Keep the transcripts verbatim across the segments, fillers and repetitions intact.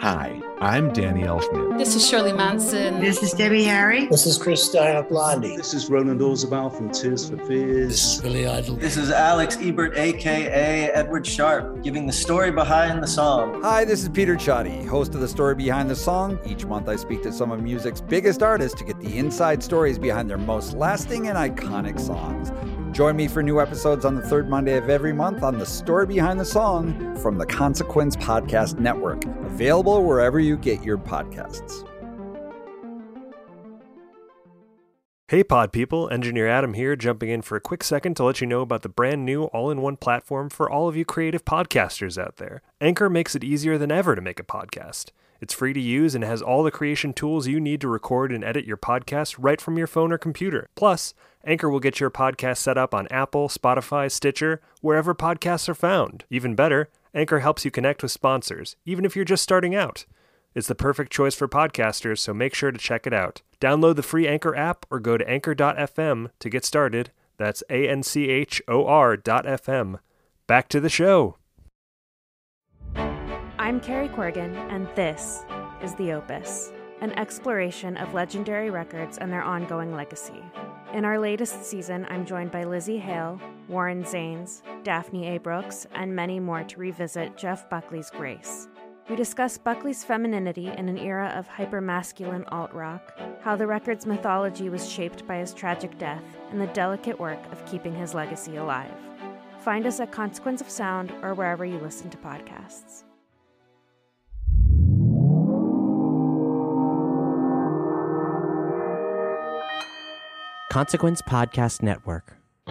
Hi, I'm Danny Elfman. This is Shirley Manson. This is Debbie Harry. This is Chris Stein of Blondie. This is Roland Orzabal from Tears for Fears. This is Billy Idol. This is Alex Ebert, a k a. Edward Sharp, giving the story behind the song. Hi, this is Peter Chotty, host of The Story Behind the Song. Each month I speak to some of music's biggest artists to get the inside stories behind their most lasting and iconic songs. Join me for new episodes on the third Monday of every month on The Story Behind the Song from the Consequence Podcast Network, available wherever you get your podcasts. Hey pod people, Engineer Adam here, jumping in for a quick second to let you know about the brand new all-in-one platform for all of you creative podcasters out there. Anchor makes it easier than ever to make a podcast. It's free to use and has all the creation tools you need to record and edit your podcast right from your phone or computer. Plus, Anchor will get your podcast set up on Apple, Spotify, Stitcher, wherever podcasts are found. Even better, Anchor helps you connect with sponsors, even if you're just starting out. It's the perfect choice for podcasters, so make sure to check it out. Download the free Anchor app or go to anchor dot f m to get started. That's A N C H O R dot F M. Back to the show. I'm Carrie Corrigan, and this is The Opus, an exploration of legendary records and their ongoing legacy. In our latest season, I'm joined by Lzzy Hale, Warren Zanes, Daphne A. Brooks, and many more to revisit Jeff Buckley's Grace. We discuss Buckley's femininity in an era of hyper-masculine alt-rock, how the record's mythology was shaped by his tragic death, and the delicate work of keeping his legacy alive. Find us at Consequence of Sound or wherever you listen to podcasts. Consequence Podcast Network.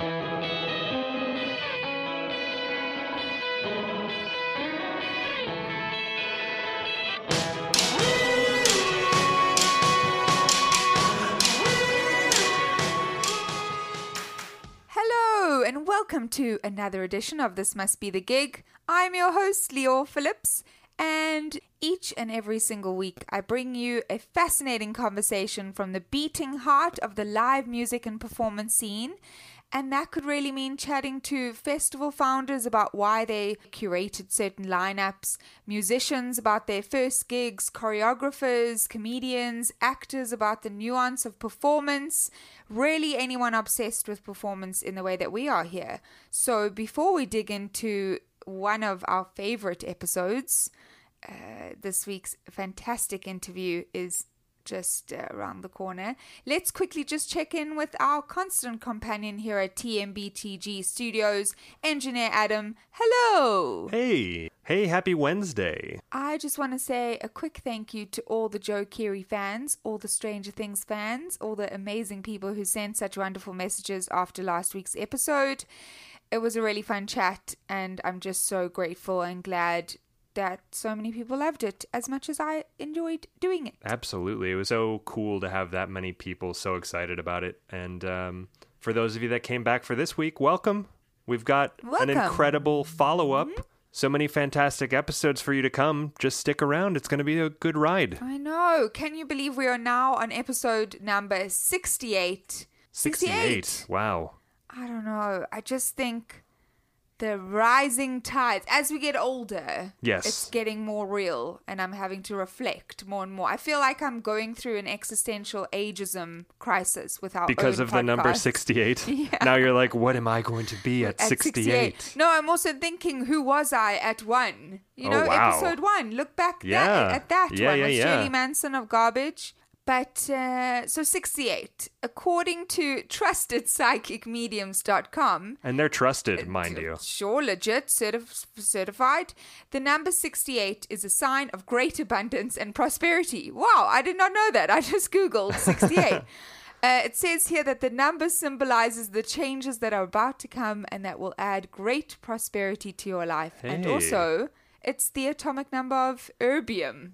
Hello, and welcome to another edition of This Must Be the Gig. I'm your host, Leo Phillips, and each and every single week I bring you a fascinating conversation from the beating heart of the live music and performance scene. And that could really mean chatting to festival founders about why they curated certain lineups, musicians about their first gigs, choreographers, comedians, actors about the nuance of performance, really anyone obsessed with performance in the way that we are here. So before we dig into one of our favorite episodes, uh, this week's fantastic interview is just uh, around the corner. Let's quickly just check in with our constant companion here at T M B T G Studios, Engineer Adam. Hello! Hey! Hey, happy Wednesday! I just want to say a quick thank you to all the Joe Keery fans, all the Stranger Things fans, all the amazing people who sent such wonderful messages after last week's episode. It was a really fun chat, and I'm just so grateful and glad that so many people loved it as much as I enjoyed doing it. Absolutely. It was so cool to have that many people so excited about it. And um, for those of you that came back for this week, welcome. We've got welcome. An incredible follow-up. Mm-hmm. So many fantastic episodes for you to come. Just stick around. It's going to be a good ride. I know. Can you believe we are now on episode number sixty-eight? sixty-eight. sixty-eight. Wow. I don't know. I just think the rising tides, as we get older, yes, it's getting more real, and I'm having to reflect more and more. I feel like I'm going through an existential ageism crisis with our because own of podcast. The number sixty-eight. Yeah. Now you're like, what am I going to be at, at sixty-eight? sixty-eight? No, I'm also thinking, who was I at one? You know, oh, wow. episode one. Look back yeah. that, at that yeah, one yeah, with yeah. Shirley Manson of Garbage. But, uh, so sixty-eight, according to trusted psychic mediums dot com. And they're trusted, mind you. Sure, legit, certif- certified. The number sixty-eight is a sign of great abundance and prosperity. Wow, I did not know that. I just Googled sixty-eight. uh, it says here that the number symbolizes the changes that are about to come and that will add great prosperity to your life. Hey. And also, it's the atomic number of erbium.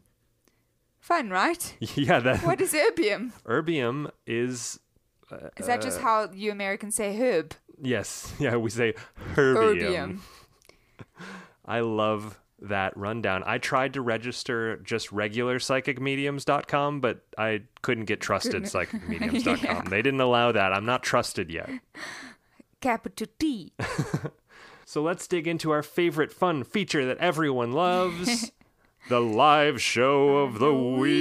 Fun, right? Yeah. That, what is erbium? Erbium is... Uh, is that just how you Americans say herb? Yes. Yeah, we say herbium. Erbium. I love that rundown. I tried to register just regular psychic mediums dot com, but I couldn't get trusted psychic mediums dot com. Yeah. They didn't allow that. I'm not trusted yet. Capital T. So let's dig into our favorite fun feature that everyone loves. The live show of the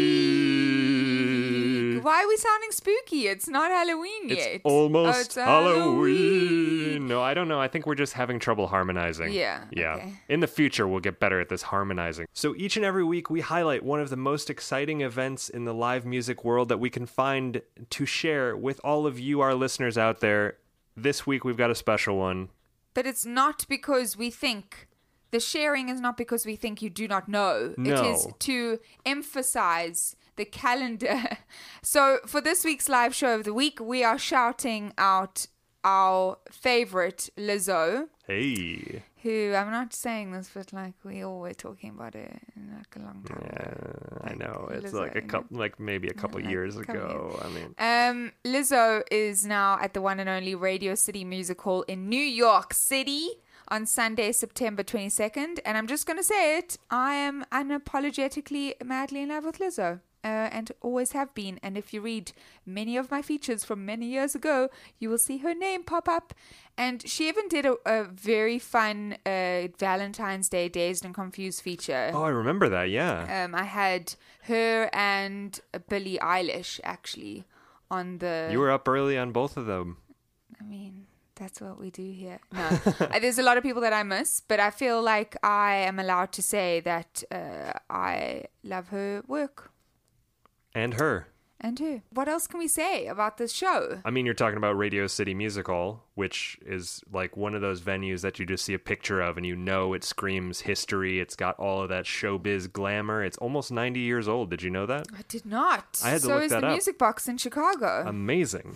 week. Why are we sounding spooky? It's not Halloween yet. It's almost oh, it's Halloween. Halloween. No, I don't know. I think we're just having trouble harmonizing. Yeah. Yeah. Okay. In the future, we'll get better at this harmonizing. So each and every week, we highlight one of the most exciting events in the live music world that we can find to share with all of you, our listeners out there. This week, we've got a special one. But it's not because we think. The sharing is not because we think you do not know. No. It is to emphasize the calendar. So for this week's live show of the week, we are shouting out our favorite Lizzo. Hey. Who, I'm not saying this, but like we all were talking about it in like a long time Yeah, ago. I know. It's Lizzo, like a you couple, like maybe a couple like years a couple ago. I mean, Um, Lizzo is now at the one and only Radio City Music Hall in New York City on Sunday, September twenty-second. And I'm just going to say it. I am unapologetically madly in love with Lizzo. Uh, and always have been. And if you read many of my features from many years ago, you will see her name pop up. And she even did a, a very fun uh, Valentine's Day Dazed and Confused feature. oh, I remember that. Yeah. Um, I had her and Billie Eilish actually on the. You were up early on both of them. I mean, that's what we do here. No, Uh, there's a lot of people that I miss, but I feel like I am allowed to say that uh, I love her work. And her. And her. What else can we say about this show? I mean, you're talking about Radio City Music Hall, which is like one of those venues that you just see a picture of and you know it screams history. It's got all of that showbiz glamour. It's almost ninety years old. Did you know that? I did not. I had to so look is that the up. Music Box in Chicago. Amazing.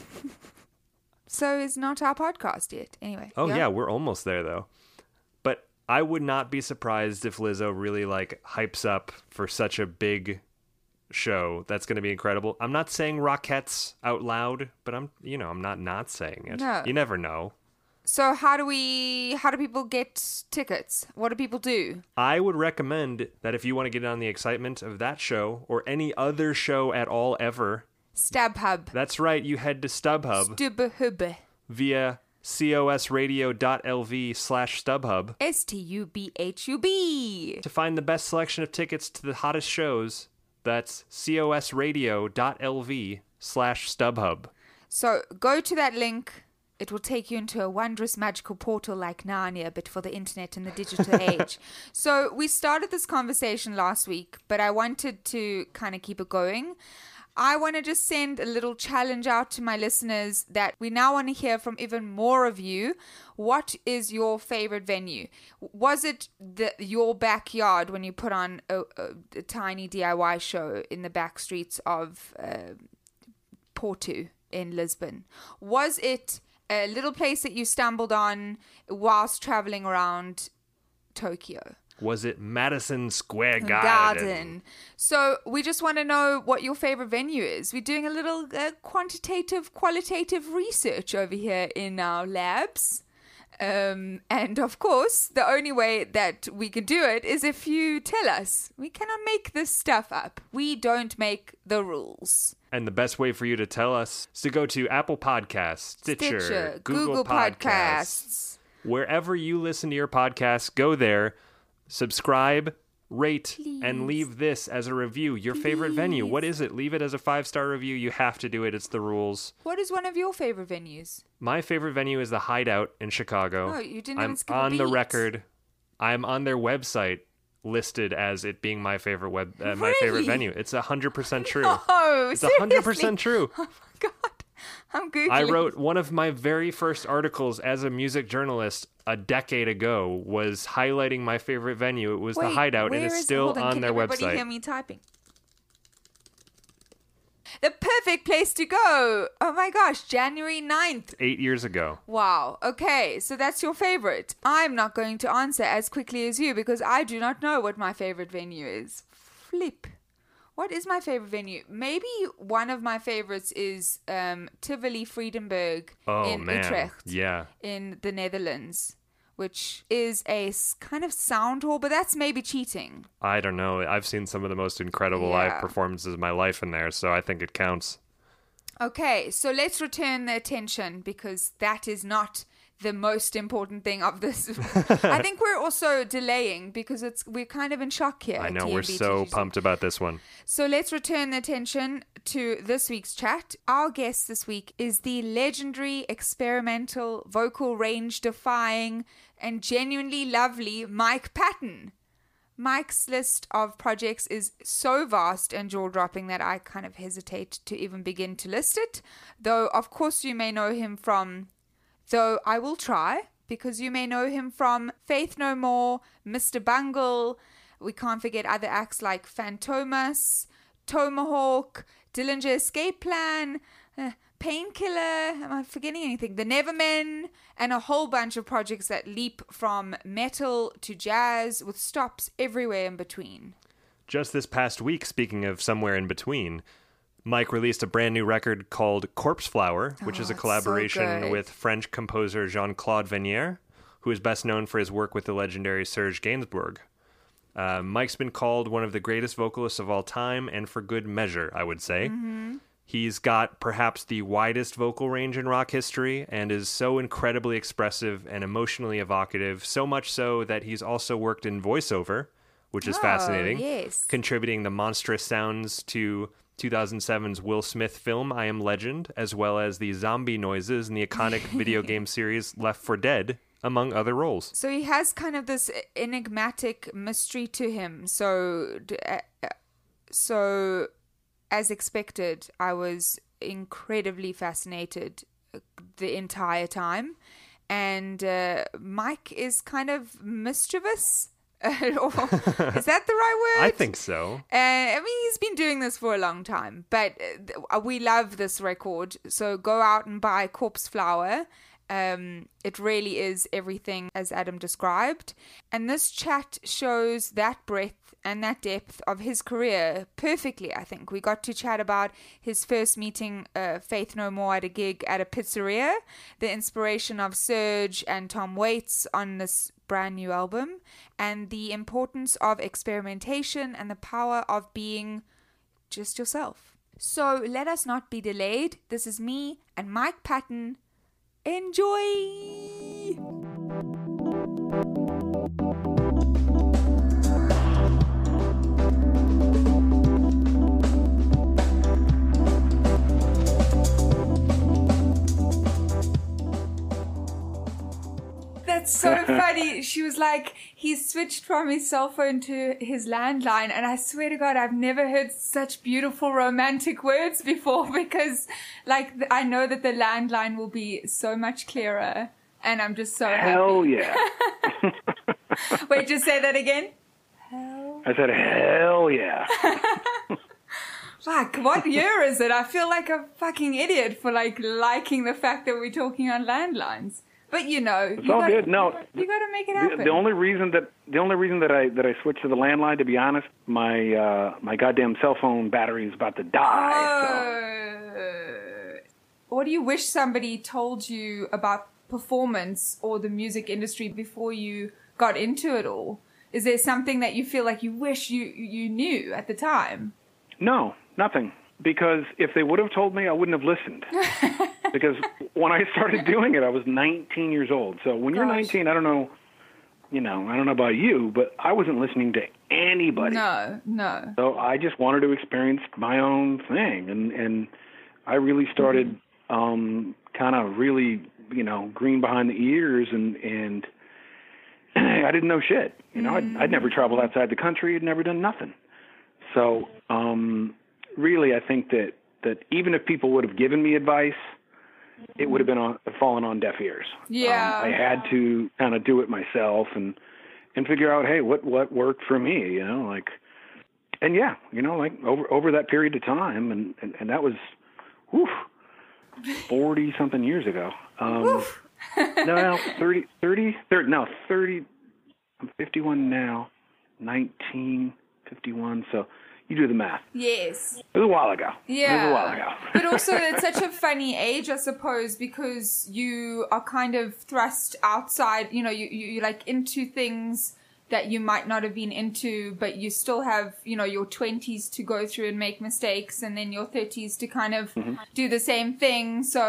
So is not our podcast yet. Anyway. Oh, yeah, we're almost there, though. But I would not be surprised if Lizzo really, like, hypes up for such a big show. That's going to be incredible. I'm not saying Rockettes out loud, but I'm, you know, I'm not not saying it. No. You never know. So how do we, how do people get tickets? What do people do? I would recommend that if you want to get on the excitement of that show or any other show at all ever, StubHub. that's right, you head to StubHub StubHub. via cosradio.lv slash StubHub S T U B H U B. to find the best selection of tickets to the hottest shows. That's cosradio.lv slash StubHub. So go to that link. It will take you into a wondrous magical portal like Narnia, but for the internet and the digital age. So we started this conversation last week, but I wanted to kind of keep it going. I want to just send a little challenge out to my listeners that we now want to hear from even more of you. What is your favorite venue? Was it the, your backyard when you put on a, a, a tiny D I Y show in the back streets of uh, Porto in Lisbon? Was it a little place that you stumbled on whilst traveling around Tokyo? Was it Madison Square Garden? Garden. So we just want to know what your favorite venue is. We're doing a little uh, quantitative, qualitative research over here in our labs. Um, and of course, the only way that we can do it is if you tell us. We cannot make this stuff up. We don't make the rules. And the best way for you to tell us is to go to Apple Podcasts, Stitcher, Stitcher, Google, Google Podcasts. Podcasts. Wherever you listen to your podcasts, go there, subscribe, rate, Please. and leave this as a review. Your favorite venue. What is it? Leave it as a five-star review. You have to do it. It's the rules. What is one of your favorite venues? My favorite venue is the Hideout in Chicago. Oh, you didn't I'm even skip a on the beat. record. I'm on their website listed as it being my favorite web, uh, my Really? favorite venue. It's one hundred percent true. Oh, It's one hundred percent seriously? true. Oh my God. I'm Googling. I wrote one of my very first articles as a music journalist a decade ago was highlighting my favorite venue. It was Wait, the Hideout, and where it's is- still hold on, on can their everybody website. hear me typing? The perfect place to go. Oh my gosh, January ninth. Eight years ago. Wow. Okay, so that's your favorite. I'm not going to answer as quickly as you because I do not know what my favorite venue is. Flip. What is my favorite venue? Maybe one of my favorites is um, Tivoli Friedenberg Oh, in man. Utrecht Yeah. in the Netherlands, which is a s- kind of sound hall, but that's maybe cheating. I don't know. I've seen some of the most incredible Yeah. live performances of my life in there, so I think it counts. Okay, so let's return the attention because that is not the most important thing of this. I think we're also delaying because it's we're kind of in shock here. I know, T M we're B so T G C. pumped about this one. So let's return the attention to this week's chat. Our guest this week is the legendary, experimental, vocal range defying, and genuinely lovely Mike Patton. Mike's list of projects is so vast and jaw-dropping that I kind of hesitate to even begin to list it. Though, of course, you may know him from... Though I will try, because you may know him from Faith No More, Mister Bungle. We can't forget other acts like Fantomas, Tomahawk, Dillinger Escape Plan, uh, Painkiller, am I forgetting anything? The Nevermen, and a whole bunch of projects that leap from metal to jazz with stops everywhere in between. Just this past week, speaking of somewhere in between, Mike released a brand new record called Corpse Flower, which Oh, is a it's collaboration so good. with French composer Jean-Claude Vanier, who is best known for his work with the legendary Serge Gainsbourg. Uh, Mike's been called one of the greatest vocalists of all time, and for good measure, I would say. Mm-hmm. He's got perhaps the widest vocal range in rock history and is so incredibly expressive and emotionally evocative, so much so that he's also worked in voiceover, which is Oh, fascinating, yes. contributing the monstrous sounds to two thousand seven's Will Smith film I Am Legend, as well as the zombie noises in the iconic video game series Left four Dead, among other roles. So he has kind of this enigmatic mystery to him. So, d- uh, uh, so as expected, I was incredibly fascinated the entire time. And uh, Mike is kind of mischievous. Or, is that the right word? I think so. Uh, I mean, he's been doing this for a long time, but uh, we love this record. So go out and buy Corpse Flower. Um, it really is everything as Adam described. And this chat shows that breadth and that depth of his career perfectly, I think. We got to chat about his first meeting uh, Faith No More at a gig at a pizzeria, the inspiration of Serge and Tom Waits on this brand new album, and the importance of experimentation and the power of being just yourself. So let us not be delayed. This is me and Mike Patton. Enjoy! That's so funny. She was like, he switched from his cell phone to his landline. And I swear to God, I've never heard such beautiful romantic words before because, like, I know that the landline will be so much clearer. And I'm just so happy. Hell yeah. Wait, just say that again. Hell. I said, hell yeah. Fuck, what year is it? I feel like a fucking idiot for, like, liking the fact that we're talking on landlines. But you know, It's you all gotta, good. No, you got to make it happen. the, the only reason that the only reason that I that I switched to the landline, to be honest, my uh, my goddamn cell phone battery is about to die. Uh, what do you wish somebody told you about performance or the music industry before you got into it all? Is there something that you feel like you wish you you knew at the time? So no, nothing. Because if they would have told me, I wouldn't have listened. Because when I started doing it, I was nineteen years old. So when you're Gosh. nineteen, I don't know, you know, I don't know about you, but I wasn't listening to anybody. No, no. So I just wanted to experience my own thing, and and I really started um, kind of really, you know, green behind the ears, and and I didn't know shit. You know, I'd, I'd never traveled outside the country, I'd never done nothing. So um, really, I think that that even if people would have given me advice, it would have been on, fallen on deaf ears. Yeah. Um, I had to kind of do it myself and and figure out, hey, what what worked for me, you know, like, and yeah, you know, like over over that period of time, and and, and that was, whew, forty something years ago. Um, no, no, thirty, thirty, thirty, no, thirty. I'm fifty-one now, nineteen fifty-one. So you do the math. Yes. It was a while ago. Yeah. It was a while ago. But also, it's such a funny age, I suppose, because you are kind of thrust outside, you know, you, you, you're like into things that you might not have been into, but you still have, you know, your twenties to go through and make mistakes, and then your thirties to kind of Mm-hmm. do the same thing. So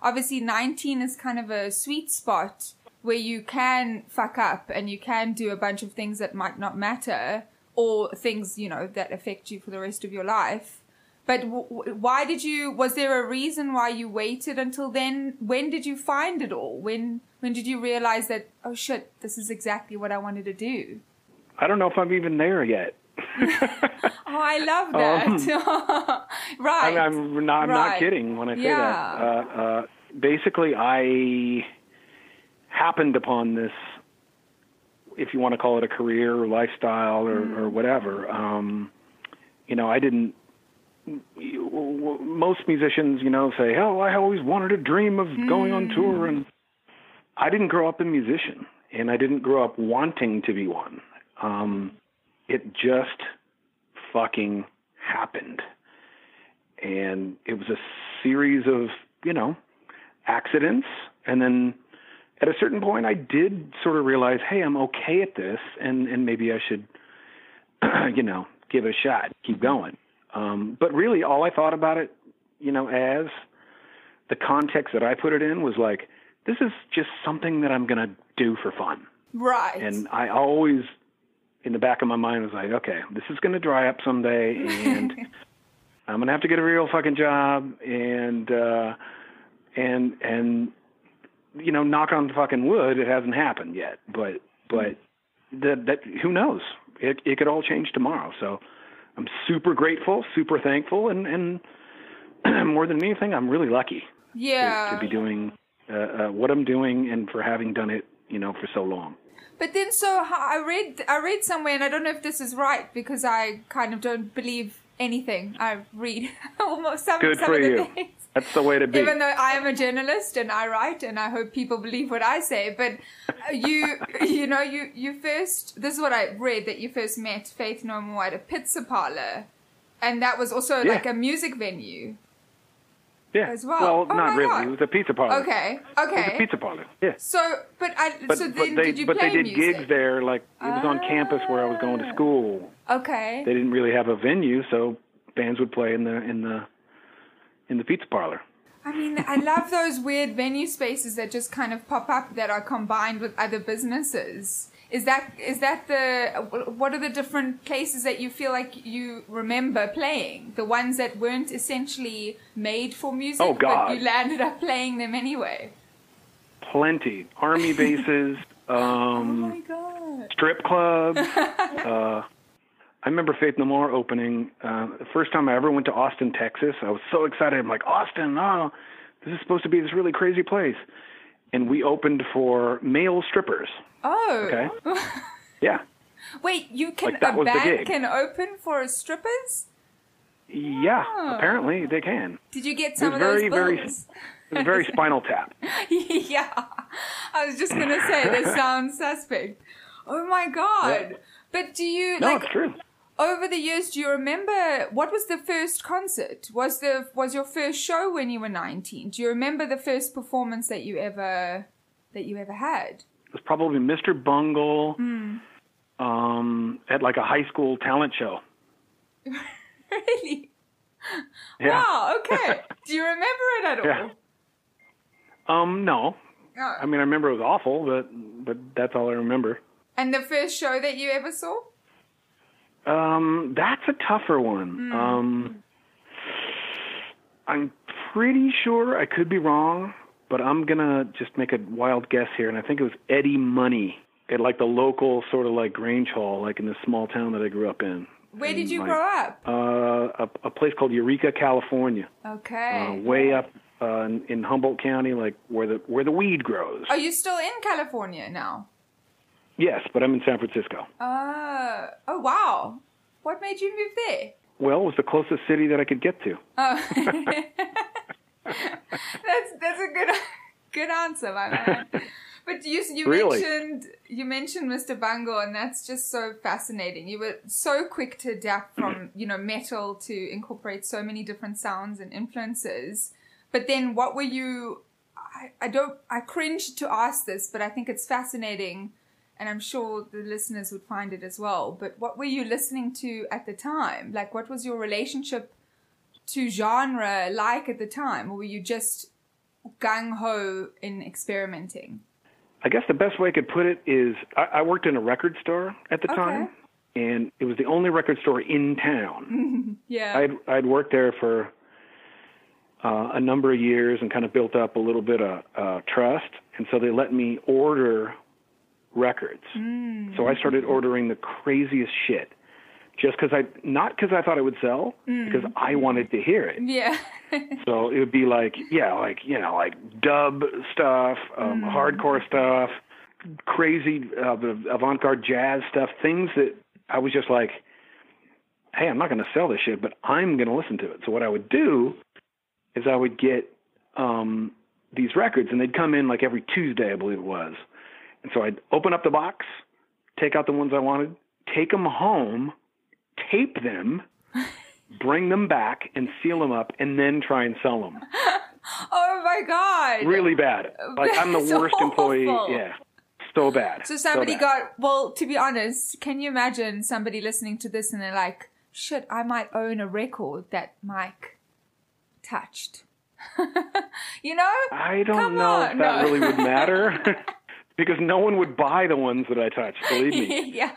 obviously nineteen is kind of a sweet spot where you can fuck up and you can do a bunch of things that might not matter, or things, you know, that affect you for the rest of your life. But w- w- why did you, was there a reason why you waited until then? When did you find it all? When, when did you realize that, oh shit, this is exactly what I wanted to do? I don't know if I'm even there yet. Oh, I love that. Um, right. I mean, I'm not, I'm right. not kidding when I say yeah. that. Uh, uh, basically, I happened upon this, if you want to call it a career or lifestyle or, mm. or whatever. Um, you know, I didn't, most musicians, you know, say, oh, I always wanted a dream of mm. going on tour. And I didn't grow up a musician, and I didn't grow up wanting to be one. Um, it just fucking happened. And it was a series of, you know, accidents. And then at a certain point, I did sort of realize, hey, I'm okay at this, and, and maybe I should, you know, give it a shot, keep going. Um, but really, all I thought about it, you know, as the context that I put it in was like, this is just something that I'm going to do for fun. Right. And I always, in the back of my mind, was like, okay, this is going to dry up someday, and I'm going to have to get a real fucking job, and, uh, and, and, you know, knock on fucking wood, it hasn't happened yet, but, but that, that, who knows? It, it could all change tomorrow. So I'm super grateful, super thankful, and, and more than anything, I'm really lucky yeah. to, to be doing uh, uh, what I'm doing, and for having done it, you know, for so long. But then, so I read, I read somewhere, and I don't know if this is right, because I kind of don't believe anything I read. Almost some, Good some for of the you. things. That's the way to be. Even though I am a journalist and I write, and I hope people believe what I say, but you, you know, you, you first, this is what I read, that you first met Faith No More at a pizza parlor, and that was also yeah. like a music venue. Yeah. As well. Well, oh not really. God. It was a pizza parlor. Okay. Okay. It was a pizza parlor. Yeah. So, but I, But, so but then they, did you but play they did music? gigs there. Like it was on campus where I was going to school. Okay. They didn't really have a venue, so bands would play in the in the in the pizza parlor. I mean, I love those weird venue spaces that just kind of pop up that are combined with other businesses. Is that is that the what are the different places that you feel like you remember playing? The ones that weren't essentially made for music, oh, God. but you landed up playing them anyway. Plenty. Army bases. Um, oh my God. Strip clubs. uh, I remember Faith No More opening. Uh, the first time I ever went to Austin, Texas, I was so excited. I'm like, Austin, oh, this is supposed to be this really crazy place. And we opened for male strippers. Oh. Okay. Yeah. Wait, you can Like, that a was the band gig. can open for strippers? Yeah, Oh. apparently they can. Did you get It some was of very, those very, bills? it was very Spinal Tap. Yeah. I was just going to say, this sounds suspect. Oh my God. Yeah. But do you, No, like, it's true. over the years, do you remember, what was the first concert? Was the was your first show when you were nineteen? Do you remember the first performance that you ever, that you ever had? It was probably Mister Bungle Mm. um, at like a high school talent show. Really? Yeah. Wow, okay. Do you remember it at all? Yeah. Um, no. Oh. I mean, I remember it was awful, but but that's all I remember. And the first show that you ever saw? Um, that's a tougher one. Mm. Um, I'm pretty sure, I could be wrong, but I'm gonna just make a wild guess here, and I think it was Eddie Money at like the local sort of like Grange Hall, like in the small town that I grew up in. Where did And you my- grow up? Uh, a, a place called Eureka, California. Okay. Uh, way up uh, in, in Humboldt County, like where the where the weed grows. Are you still in California now? Yes, but I'm in San Francisco. Uh, oh, wow. What made you move there? Well, it was the closest city that I could get to. Oh. that's that's a good good answer, my man. But you you Really? mentioned you mentioned Mister Bungle, and that's just so fascinating. You were so quick to adapt from you know metal to incorporate so many different sounds and influences. But then, what were you? I, I don't. I cringe to ask this, but I think it's fascinating, and I'm sure the listeners would find it as well. But what were you listening to at the time? Like, what was your relationship to genre like at the time, or were you just gung-ho in experimenting? I guess the best way I could put it is I, I worked in a record store at the Okay. time, and it was the only record store in town. Yeah. I'd, I'd worked there for uh, a number of years and kind of built up a little bit of uh, trust, and so they let me order records. Mm. So I started ordering the craziest shit, just because I, not because I thought it would sell, Mm. because I wanted to hear it. Yeah. So it would be like, yeah, like, you know, like dub stuff, um, Mm. hardcore stuff, crazy uh, avant-garde jazz stuff, things that I was just like, hey, I'm not going to sell this shit, but I'm going to listen to it. So what I would do is I would get um, these records, and they'd come in like every Tuesday, I believe it was. And so I'd open up the box, take out the ones I wanted, take them home, tape them, bring them back, and seal them up, and then try and sell them. Oh my God. Really bad. Like, I'm the That's worst employee. awful. Yeah. So bad. So somebody so bad. got, well, to be honest, can you imagine somebody listening to this and they're like, shit, I might own a record that Mike touched. You know? I don't Come know on, if that no. really would matter. Because no one would buy the ones that I touched, believe me. Yeah.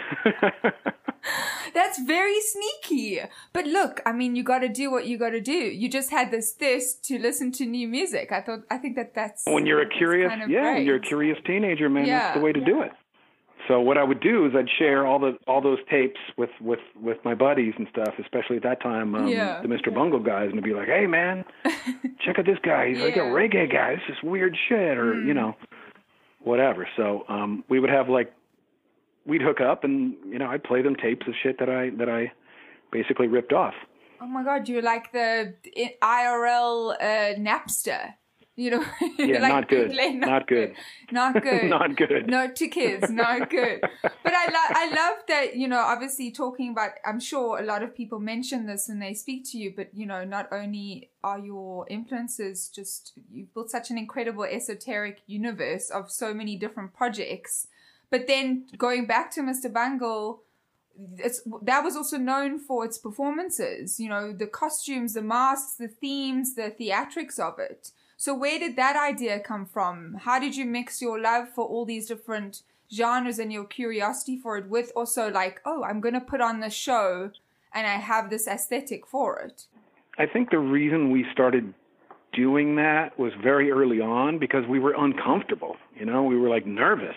That's very sneaky. But look, I mean, you got to do what you got to do. You just had this thirst to listen to new music. I thought, I think that that's When you're a that's curious, kind of yeah, great. when you're a curious teenager, man, Yeah. that's the way to do it. So what I would do is I'd share all the all those tapes with, with, with my buddies and stuff, especially at that time, um, Yeah. the Mister Bungle guys, and I'd be like, hey, man, check out this guy. He's like a Yeah. reggae guy. This is weird shit, or, Mm. you know, whatever. So um, we would have, like, we'd hook up, and, you know, I'd play them tapes of shit that I that I basically ripped off. Oh my God, you're like the I R L uh, Napster. You know? Yeah, like not good. bootleg, Not good. Not good. Not good. Note to kids, not good. But I, lo- I love that, you know, obviously talking about, I'm sure a lot of people mention this when they speak to you, but, you know, not only are your influences just, you've built such an incredible esoteric universe of so many different projects, but then going back to Mister Bungle, it's, that was also known for its performances, you know, the costumes, the masks, the themes, the theatrics of it. So where did that idea come from? How did you mix your love for all these different genres and your curiosity for it with also like, oh, I'm going to put on this show and I have this aesthetic for it? I think the reason we started doing that was very early on because we were uncomfortable. You know, we were like nervous.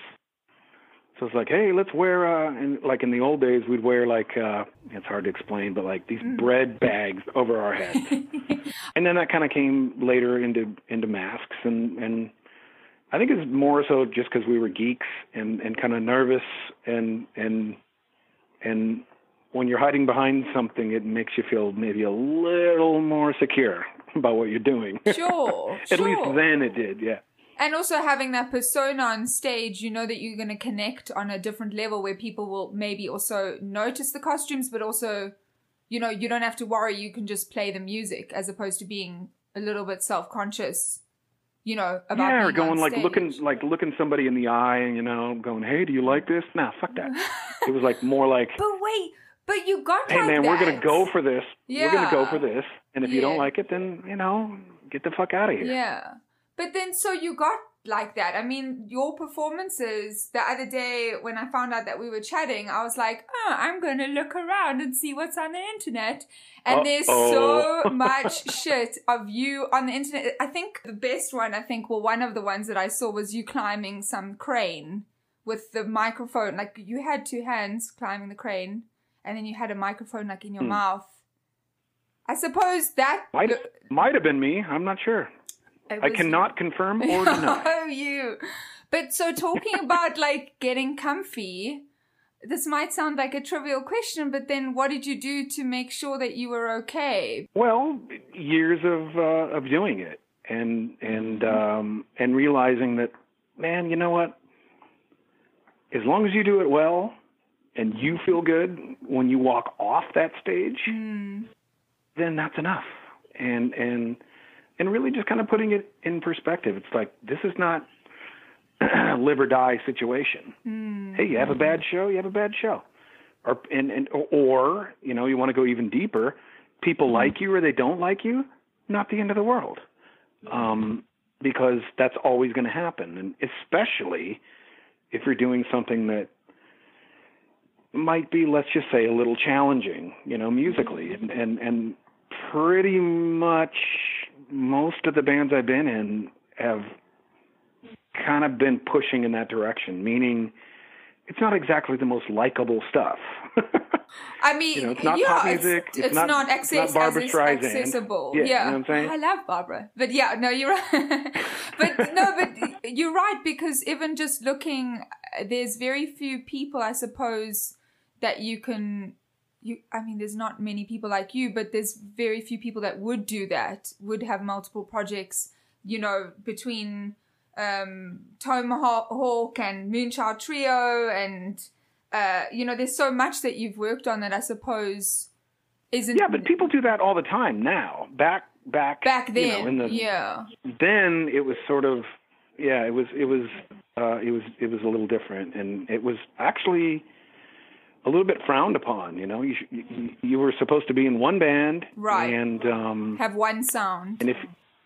So it's like, hey, let's wear, uh, and like in the old days, we'd wear like, uh, it's hard to explain, but like these Mm. bread bags over our heads. And then that kind of came later into, into masks. And, and I think it's more so just because we were geeks and, and kind of nervous and, and, and when you're hiding behind something, it makes you feel maybe a little more secure about what you're doing. Sure, At sure. least then it did, yeah. And also having that persona on stage, you know that you're going to connect on a different level where people will maybe also notice the costumes, but also, you know, you don't have to worry. You can just play the music as opposed to being a little bit self-conscious, you know, about yeah, or being on going like stage. looking like looking somebody in the eye and, you know, going, hey, do you like this? Nah, fuck that. It was like more like, But wait, but you got hey, like man, that. we're going to go for this. We're going to go Yeah. for this. And if you don't Yeah. like it, then, you know, get the fuck out of here. Yeah. But then, so you got like that. I mean, your performances the other day when I found out that we were chatting, I was like, oh, I'm going to look around and see what's on the internet. And there's Uh-oh. so much shit of you on the internet. I think the best one, I think, well, one of the ones that I saw was you climbing some crane with the microphone. Like you had two hands climbing the crane and then you had a microphone like in your Hmm. mouth. I suppose that... Might, might have been me. I'm not sure. it I was- cannot confirm or deny. Oh, you. But so talking about like getting comfy, this might sound like a trivial question, but then what did you do to make sure that you were okay? Well, years of uh, of doing it, and and um, and realizing that, man, you know what? As long as you do it well, and you feel good when you walk off that stage, Mm. then that's enough. And and and really just kind of putting it in perspective. It's like this is not live or die situation. Mm. Hey, you have a bad show, you have a bad show. Or and, and or, you know, you want to go even deeper, people like you or they don't like you, not the end of the world. Um, because that's always going to happen. And especially if you're doing something that might be, let's just say, a little challenging, you know, musically. And, and, and pretty much most of the bands I've been in have kind of been pushing in that direction, meaning it's not exactly the most likable stuff. I mean, you know, it's not yeah, pop music. It's, It's, it's not, not, access, it's not Barbra as Streisand. accessible. Yeah, Yeah, you know what I'm saying? I love Barbara, but yeah, no, you're right. But no, but you're right, because even just looking, there's very few people, I suppose, that you can. You, I mean, there's not many people like you, but there's very few people that would do that. Would have multiple projects, you know, between um, Tomahawk and Moonchild Trio and. Uh, you know, there's so much that you've worked on that I suppose isn't. Yeah, but people do that all the time now. Back, back, back then, you know, in the, yeah. Then it was sort of, yeah, it was, it was, uh, it was, it was a little different, and it was actually a little bit frowned upon. You know, you you, you were supposed to be in one band, right, and um, have one sound. And if,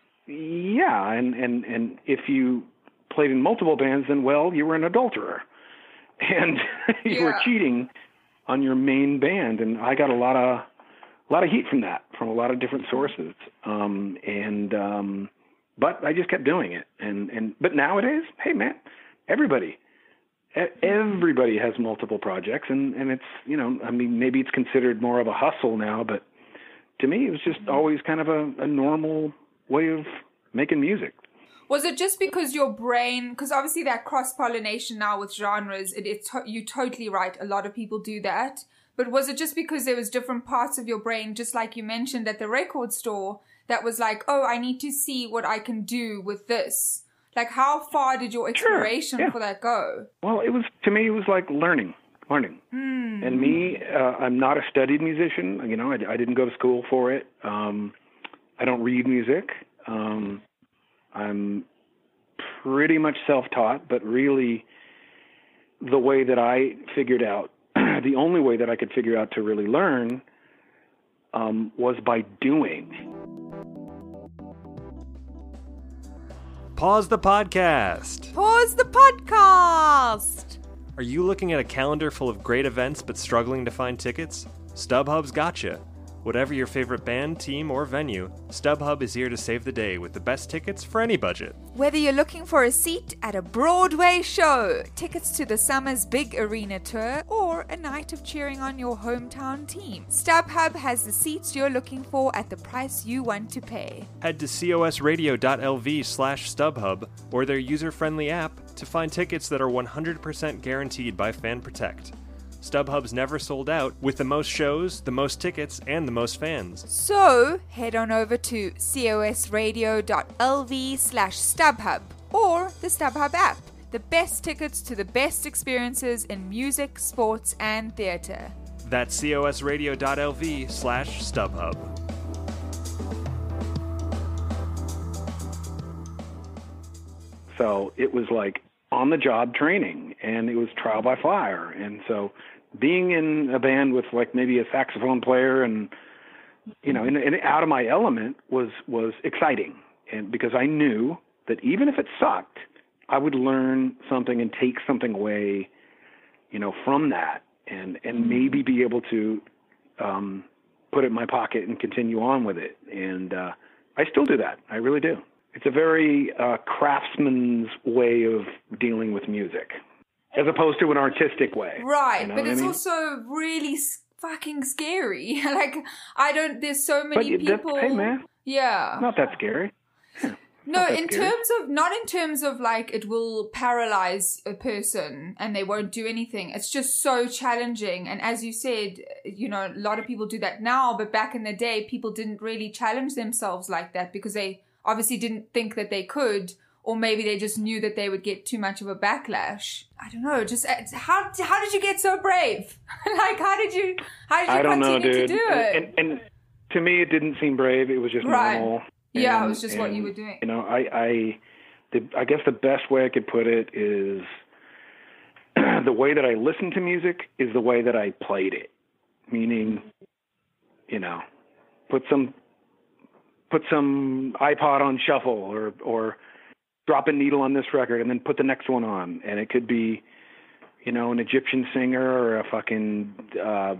yeah, and and and if you played in multiple bands, then well, you were an adulterer. And you yeah. were cheating on your main band, and I got a lot of a lot of heat from that, from a lot of different sources. Um, and um, but I just kept doing it, and and but nowadays, hey man, everybody, everybody has multiple projects, and and it's, you know, I mean, maybe it's considered more of a hustle now, but to me, it was just always kind of a, a normal way of making music. Was it just because your brain, because obviously that cross-pollination now with genres, it, it's to, you're totally right, a lot of people do that, but was it just because there was different parts of your brain, just like you mentioned at the record store, that was like, oh, I need to see what I can do with this? Like, how far did your exploration sure, yeah. for that go? Well, it was, to me, it was like learning, learning. Mm. And me, uh, I'm not a studied musician, you know, I, I didn't go to school for it. Um, I don't read music. Um, I'm pretty much self-taught, but really the way that I figured out, the only way that I could figure out to really learn um, was by doing. Pause the podcast. Pause the podcast. Are you looking at a calendar full of great events but struggling to find tickets? StubHub's gotcha. Whatever your favorite band, team, or venue, StubHub is here to save the day with the best tickets for any budget. Whether you're looking for a seat at a Broadway show, tickets to the summer's big arena tour, or a night of cheering on your hometown team, StubHub has the seats you're looking for at the price you want to pay. Head to cosradio.lv slash StubHub or their user-friendly app to find tickets that are one hundred percent guaranteed by Fan Protect. StubHub's never sold out, with the most shows, the most tickets, and the most fans. So, head on over to cosradio.lv slash StubHub or the StubHub app. The best tickets to the best experiences in music, sports, and theater. That's cosradio.lv slash StubHub. So it was like on-the-job training, and it was trial by fire. And so being in a band with like maybe a saxophone player and, you know, and, and out of my element was, was exciting. And because I knew that even if it sucked, I would learn something and take something away, you know, from that, and, and maybe be able to um, put it in my pocket and continue on with it. And uh, I still do that. I really do. It's a very uh, craftsman's way of dealing with music, as opposed to an artistic way. Right, you know but it's I mean? also really fucking scary. Like, I don't, there's so many but people. Hey, man. Yeah. Not that scary. No, that in scary. terms of, not in terms of like it will paralyze a person and they won't do anything. It's just so challenging. And as you said, you know, a lot of people do that now, but back in the day, people didn't really challenge themselves like that because they obviously didn't think that they could, or maybe they just knew that they would get too much of a backlash. I don't know. Just how how did you get so brave? Like how did you how did you I don't continue know, dude. to do it? And, and, and to me, it didn't seem brave. It was just right. normal. Yeah, and, it was just and, what you were doing. You know, I I, the, I guess the best way I could put it is the way that I listened to music is the way that I played it. Meaning, you know, put some. Put some iPod on shuffle, or or drop a needle on this record and then put the next one on. And it could be, you know, an Egyptian singer or a fucking uh,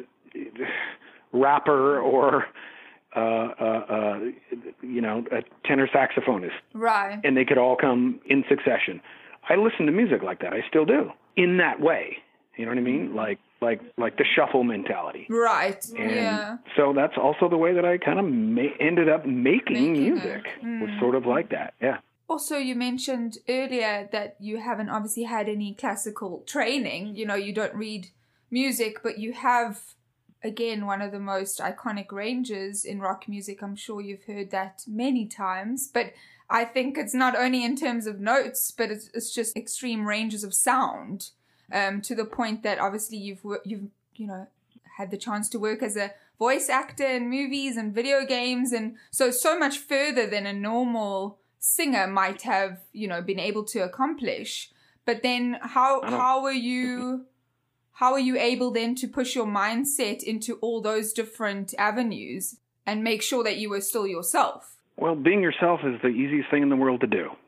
rapper or, uh, uh, uh, you know, a tenor saxophonist. Right. And they could all come in succession. I listen to music like that. I still do. In that way. You know what I mean? Like, like, like the shuffle mentality. Right. And yeah. so that's also the way that I kind of ma- ended up making, making music. Mm. Was sort of like that. Yeah. Also, you mentioned earlier that you haven't obviously had any classical training. You know, you don't read music, but you have, again, one of the most iconic ranges in rock music. I'm sure you've heard that many times. But I think it's not only in terms of notes, but it's, it's just extreme ranges of sound, um, to the point that obviously you've, you've, you know, had the chance to work as a voice actor in movies and video games. And so, so much further than a normal singer might have, you know, been able to accomplish. But then how how were you how are you able then to push your mindset into all those different avenues and make sure that you were still yourself? Well, being yourself is the easiest thing in the world to do.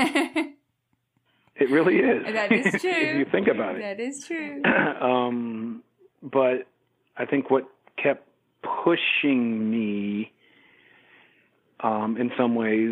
It really is. That is true. If you think about it. That is true. um, but I think what kept pushing me um, in some ways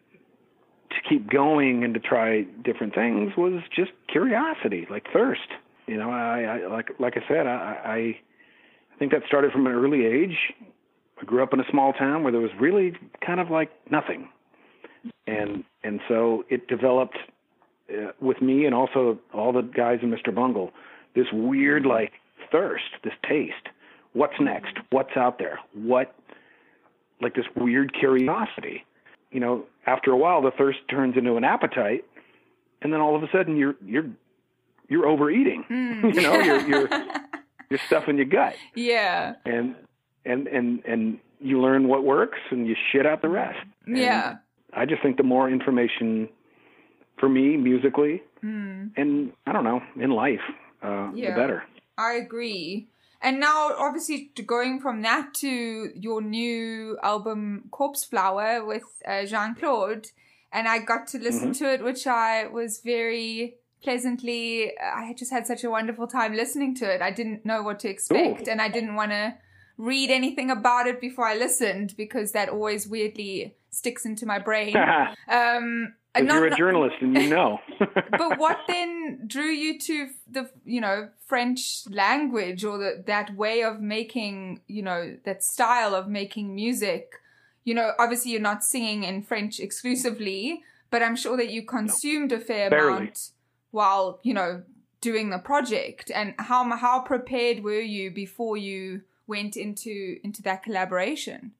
to keep going and to try different things was just curiosity, like thirst. You know, I, I like like I said, I, I I think that started from an early age. I grew up in a small town where there was really kind of like nothing, and and so it developed uh, with me and also all the guys in Mister Bungle this weird like thirst, this taste. What's next? What's out there? What, like this weird curiosity. You know, after a while, the thirst turns into an appetite, and then all of a sudden, you're you're you're overeating. Mm. You know, you're you're you're stuffing your gut. Yeah. And and and and you learn what works, and you shit out the rest. Yeah. And I just think the more information, for me, musically, mm. and I don't know, in life, uh, yeah. the better. I agree. And now, obviously, going from that to your new album, Corpse Flower, with uh, Jean-Claude, and I got to listen mm-hmm. to it, which I was very pleasantly, I just had such a wonderful time listening to it. I didn't know what to expect, Ooh. and I didn't want to read anything about it before I listened, because that always weirdly sticks into my brain. um Because you're a journalist and you know. But what then drew you to the, you know, French language, or the, that way of making, you know, that style of making music? You know, obviously you're not singing in French exclusively, but I'm sure that you consumed no, a fair barely. amount while, you know, doing the project. And how how prepared were you before you went into into that collaboration?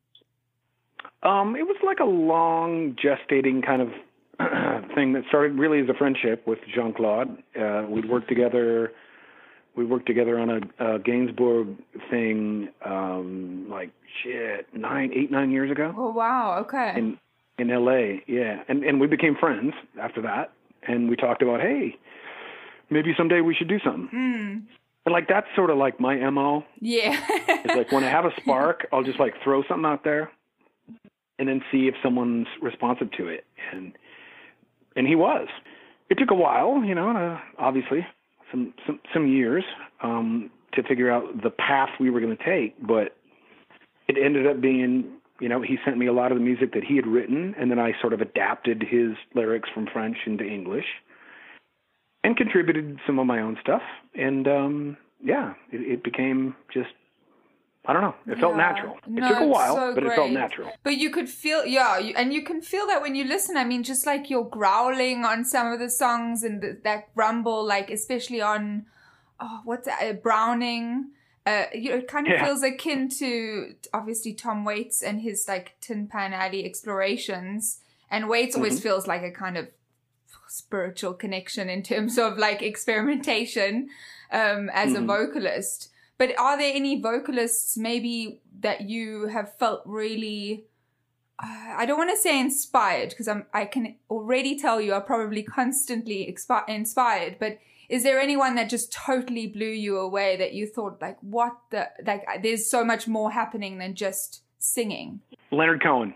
Um, it was like a long gestating kind of thing that started really as a friendship with Jean-Claude. Uh, we'd worked together. We worked together on a, a Gainsbourg thing, um, like shit, nine, eight, nine years ago. Oh wow! Okay. In in L A, yeah, and and we became friends after that, and we talked about, hey, maybe someday we should do something. Mm. And like that's sort of like my M O. Yeah. It's like when I have a spark, I'll just like throw something out there, and then see if someone's responsive to it, and. And he was. It took a while, you know, uh, obviously, some some, some years um, to figure out the path we were going to take. But it ended up being, you know, he sent me a lot of the music that he had written, and then I sort of adapted his lyrics from French into English and contributed some of my own stuff. And, um, yeah, it, it became just... I don't know. It felt yeah. natural. It no, took a while, so but great. It felt natural. But you could feel, yeah, you, and you can feel that when you listen. I mean, just like you're growling on some of the songs and the, that rumble, like especially on, oh, what's that, uh, Browning. Uh, you know, it kind of yeah. feels akin to obviously Tom Waits and his like Tin Pan Alley explorations. And Waits mm-hmm. always feels like a kind of spiritual connection in terms of like experimentation um, as mm-hmm. a vocalist. But are there any vocalists maybe that you have felt really, uh, I don't want to say inspired, because I'm I can already tell you are probably constantly expi- inspired, but is there anyone that just totally blew you away that you thought like, what the, like there's so much more happening than just singing? Leonard Cohen.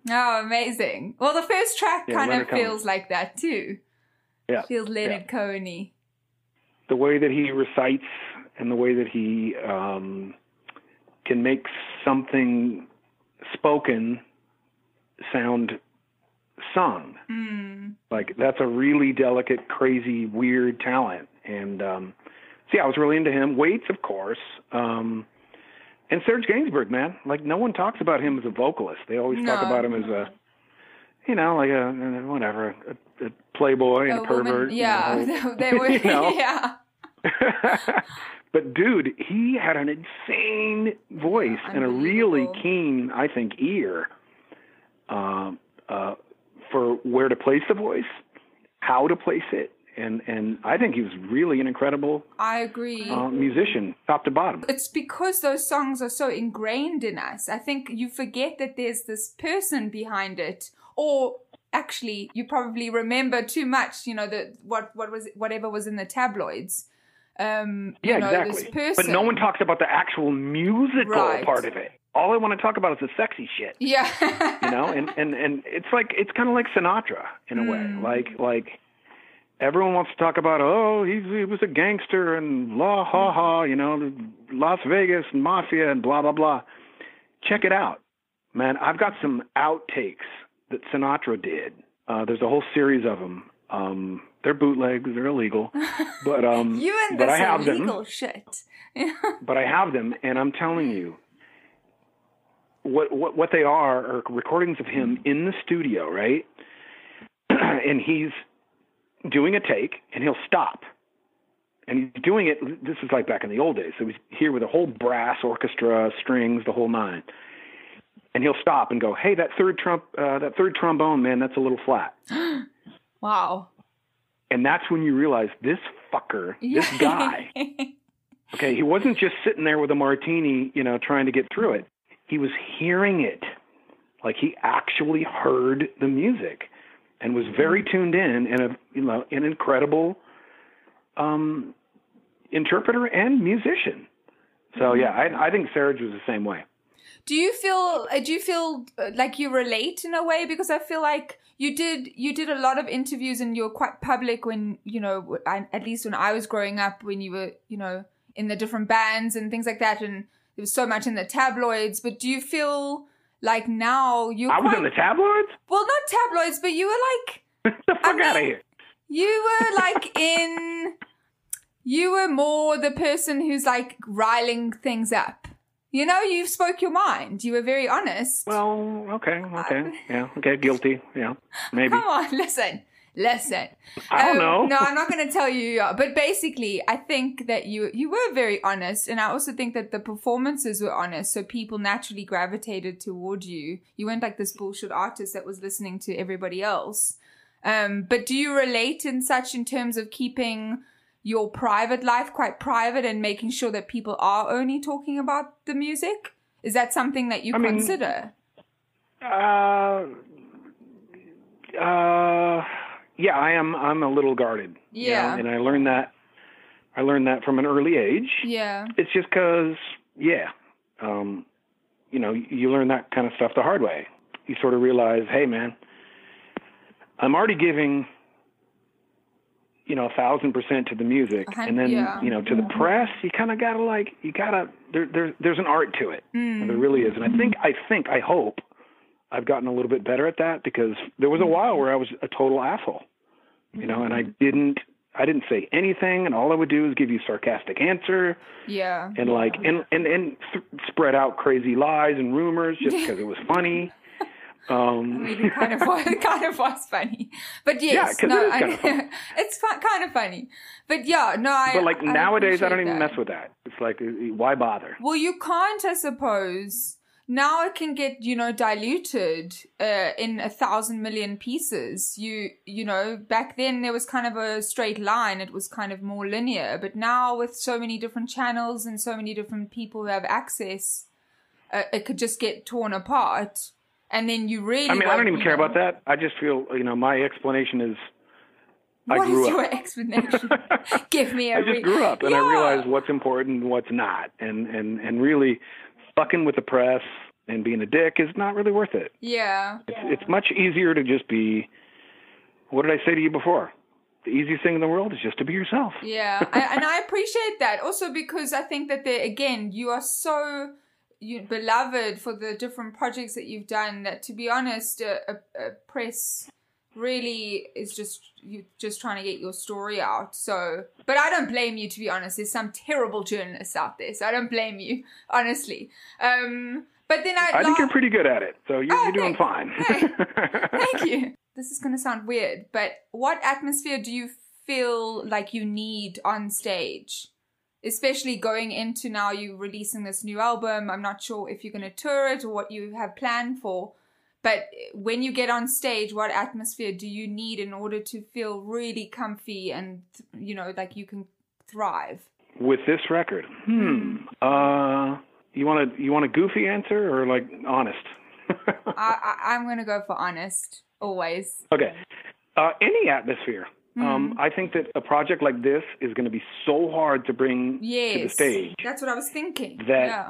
Oh, amazing. Well, the first track Yeah, kind Leonard of feels Cohen. like that too. Yeah. Feels Leonard yeah. Cohen-y. The way that he recites and the way that he um, can make something spoken sound sung. Mm. Like, that's a really delicate, crazy, weird talent. And um, so, yeah, I was really into him. Waits, of course. Um, and Serge Gainsbourg, man. Like, no one talks about him as a vocalist. They always No. talk about him as a, you know, like a, whatever, a, a playboy and a, A pervert. woman, yeah, you know. they were, You know? yeah. But, dude, he had an insane voice and a really Unbelievable. keen, I think, ear um, uh, for where to place the voice, how to place it. And, and I think he was really an incredible I agree. uh, musician, top to bottom. It's because those songs are so ingrained in us. I think you forget that there's this person behind it, or actually, you probably remember too much. You know, the what what was whatever was in the tabloids. Um, Yeah, you know, exactly. This person. But no one talks about the actual musical Right. part of it. All I want to talk about is the sexy shit. Yeah. You know, and, and, and it's like it's kind of like Sinatra in a Mm. way. Like like everyone wants to talk about, oh, he he was a gangster and la ha ha, you know, Las Vegas and mafia and blah blah blah. Check it out, man. I've got some outtakes that Sinatra did. Uh, there's a whole series of them. Um, they're bootlegs, they're illegal, but um, you and but this I have illegal them. shit. But I have them, and I'm telling you, what what what they are are recordings of him in the studio, right? And he's doing a take, and he'll stop, and he's doing it. This is like back in the old days, so he's here with a whole brass orchestra, strings, the whole nine. And he'll stop and go, "Hey, that third trump, uh, that third trombone, man, that's a little flat." Wow. And that's when you realize this fucker, this guy. Okay, he wasn't just sitting there with a martini, you know, trying to get through it. He was hearing it. Like, he actually heard the music and was very tuned in, and a, you know, an incredible um, interpreter and musician. So yeah, I, I think Serge was the same way. Do you feel? uh, Do you feel uh, like you relate in a way? Because I feel like you did. You did a lot of interviews, and you were quite public when you know. I, at least when I was growing up, when you were, you know, in the different bands and things like that, and there was so much in the tabloids. But do you feel like now you? I was quite, in the tabloids? Well, not tabloids, but you were like. Get the fuck I mean, out of here. You were like in. You were more the person who's like riling things up. You know, you spoke your mind. You were very honest. Well, okay, okay, yeah, okay, guilty, yeah, maybe. Come on, listen, listen. I don't Um, know. No, I'm not going to tell you. But basically, I think that you you were very honest, and I also think that the performances were honest, so people naturally gravitated toward you. You weren't like this bullshit artist that was listening to everybody else. Um, but do you relate in such in terms of keeping your private life quite private and making sure that people are only talking about the music? Is that something that you I mean, consider? Uh, uh, yeah, I am. I'm a little guarded. you Yeah. know, and I learned that. I learned that from an early age. Yeah. It's just because, yeah, um, you know, you learn that kind of stuff the hard way. You sort of realize, hey, man, I'm already giving, you know, a thousand percent to the music, and then, yeah. you know, to the press, you kind of gotta like, you gotta, there, there, there's an art to it. Mm. There really is. And I think, I think, I hope I've gotten a little bit better at that, because there was a while where I was a total asshole, you know, and I didn't, I didn't say anything, and all I would do is give you sarcastic answer. Yeah. And like, and, and, and th- spread out crazy lies and rumors just because it was funny. Um, I mean, it kind of was, it kind of was funny, but yes, Yeah, 'cause no, it is I, kind of funny. it's fu- kind of funny, but yeah, no, I. but like I nowadays, I don't appreciate even that. mess with that. It's like, why bother? Well, you can't, I suppose. Now it can get, you know, diluted uh, in a thousand million pieces. You, you know, back then there was kind of a straight line. It was kind of more linear. But now with so many different channels and so many different people who have access, uh, it could just get torn apart. And then you really... I mean, I don't even you care know, about that. I just feel, you know, my explanation is I What grew is up. your explanation? Give me a I just re- grew up, and Yeah. I realized what's important and what's not. And, and, and really fucking with the press and being a dick is not really worth it. Yeah. It's, it's much easier to just be, what did I say to you before? The easiest thing in the world is just to be yourself. Yeah, I, and I appreciate that also because I think that there again you are so you, beloved for the different projects that you've done that, to be honest, a, a, a press really is just you just trying to get your story out. So, but I don't blame you, to be honest. There's some terrible journalists out there, so I don't blame you, honestly. Um, but then I, I think la- you're pretty good at it, so you're, oh, you're doing fine. Hey, thank you. This is going to sound weird, but what atmosphere do you feel like you need on stage? Especially going into now you releasing this new album. I'm not sure if you're going to tour it or what you have planned for. But when you get on stage, what atmosphere do you need in order to feel really comfy and, you know, like you can thrive? With this record, hmm, uh, you want a you want a goofy answer or like honest? I, I, I'm going to go for honest. Always. Okay. Uh, any atmosphere. Mm. Um, I think that a project like this is going to be so hard to bring yes, to the stage. That's what I was thinking. That, yeah.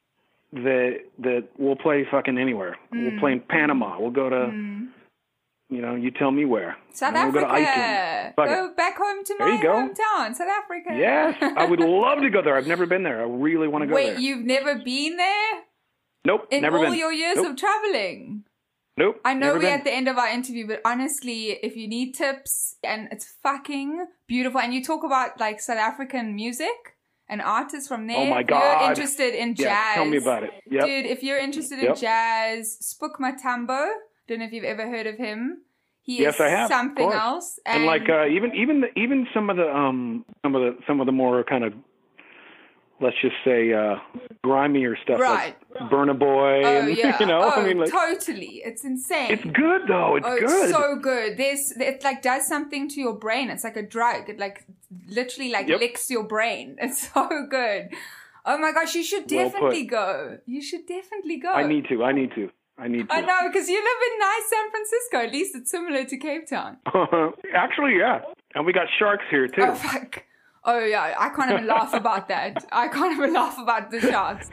that, that we'll play fucking anywhere. Mm. We'll play in Panama. We'll go to, mm. you know, you tell me where. South Africa. We'll go to Iceland. Go back home to there my you go. hometown, South Africa. Yes. I would love to go there. I've never been there. I really want to go Wait, there. Wait, you've never been there? Nope, in never been. In all your years nope. of traveling? Nope. I know we're been. at the end of our interview, but honestly, if you need tips, and it's fucking beautiful, and you talk about like South African music and artists from there. Oh my God. If you're interested in yeah, jazz. Tell me about it. Yep. Dude, if you're interested in yep. jazz, Spook Matambo, don't know if you've ever heard of him. He yes, is I have, something else. And, and like uh, even even the, even some of the um some of the some of the more kind of, let's just say, uh, grimier stuff, right. like Burna Boy. Oh, and, yeah. You know, oh, I mean, like, totally. It's insane. It's good, though. It's oh, good. It's so good. There's, it, like, does something to your brain. It's like a drug. It, like, literally, like, yep. licks your brain. It's so good. Oh, my gosh. You should definitely well go. You should definitely go. I need to. I need to. I need to. I know, because you live in nice San Francisco. At least it's similar to Cape Town. Actually, yeah. And we got sharks here, too. Oh, fuck. Oh, yeah, I can't even laugh about that. I can't even laugh about the sharks.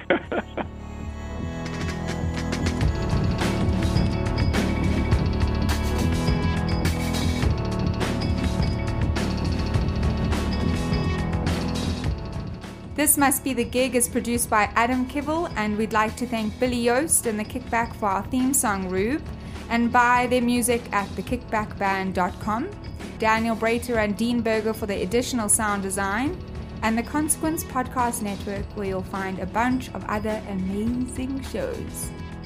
This Must Be the Gig is produced by Adam Kibble, and we'd like to thank Billy Yost and The Kickback for our theme song, Rube, and buy their music at the kickback band dot com. Daniel Brater and Dean Berger for the additional sound design, and the Consequence Podcast Network, where you'll find a bunch of other amazing shows.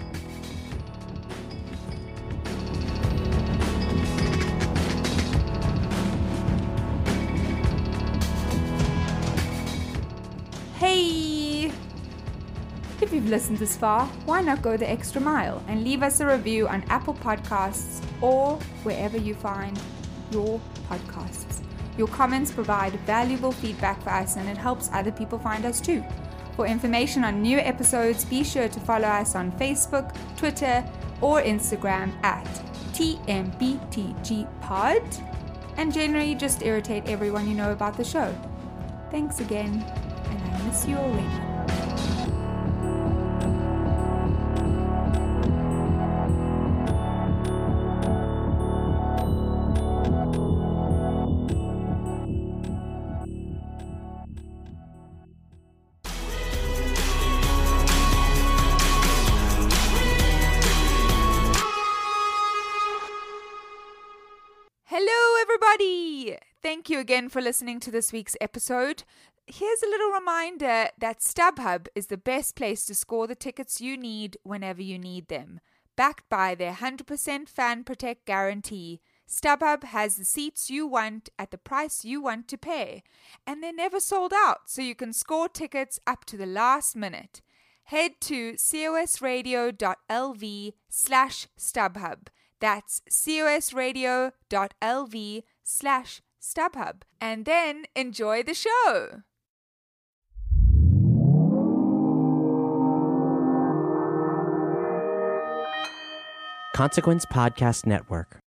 Hey! If you've listened this far, why not go the extra mile and leave us a review on Apple Podcasts or wherever you find your podcasts. Your comments provide valuable feedback for us, and it helps other people find us too. For information on new episodes, be sure to follow us on Facebook, Twitter, or Instagram at T M B T G Pod, and generally just irritate everyone you know about the show. Thanks again, and I miss you already. Thank you again for listening to this week's episode. Here's a little reminder that StubHub is the best place to score the tickets you need whenever you need them. Backed by their one hundred percent Fan Protect guarantee, StubHub has the seats you want at the price you want to pay. And they're never sold out, so you can score tickets up to the last minute. Head to cosradio.lv slash StubHub. That's cosradio.lv slash StubHub. And then enjoy the show. Consequence Podcast Network.